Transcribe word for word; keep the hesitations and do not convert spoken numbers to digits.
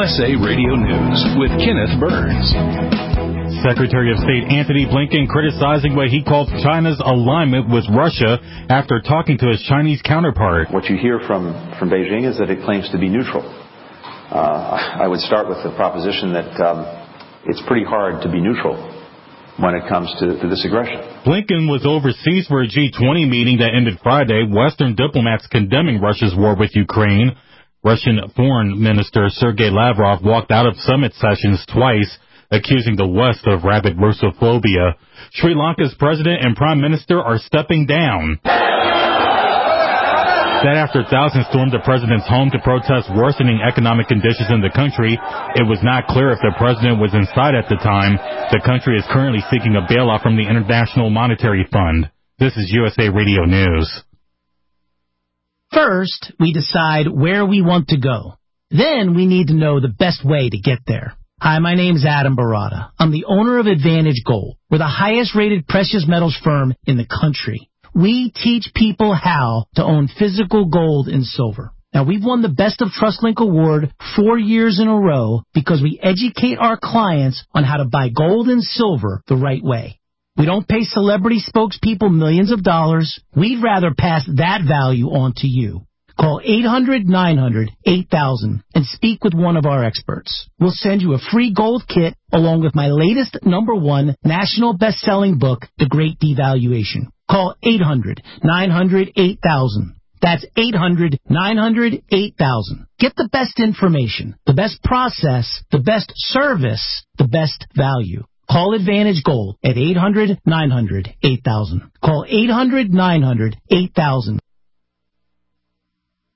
S A Radio News with Kenneth Burns. Secretary of State Antony Blinken criticizing what he called China's alignment with Russia after talking to his Chinese counterpart. What you hear from, from Beijing is that it claims to be neutral. Uh, I would start with the proposition that um, it's pretty hard to be neutral when it comes to, to this aggression. Blinken was overseas for a G twenty meeting that ended Friday. Western diplomats condemning Russia's war with Ukraine. Russian Foreign Minister Sergei Lavrov walked out of summit sessions twice, accusing the West of rabid Russophobia. Sri Lanka's president and prime minister are stepping down. That after thousands stormed the president's home to protest worsening economic conditions in the country, it was not clear if the president was inside at the time. The country is currently seeking a bailout from the International Monetary Fund. This is U S A Radio News. First, we decide where we want to go. Then we need to know the best way to get there. Hi, my name is Adam Barada. I'm the owner of Advantage Gold. We're the highest-rated precious metals firm in the country. We teach people how to own physical gold and silver. Now, we've won the Best of TrustLink Award four years in a row because we educate our clients on how to buy gold and silver the right way. We don't pay celebrity spokespeople millions of dollars. We'd rather pass that value on to you. Call eight hundred nine hundred eight thousand and speak with one of our experts. We'll send you a free gold kit along with my latest number one national best-selling book, The Great Devaluation. Call eight hundred nine hundred eight thousand. That's eight hundred nine hundred eight thousand. Get the best information, the best process, the best service, the best value. Call Advantage Gold at eight hundred nine hundred eight thousand. Call eight hundred nine hundred eight thousand.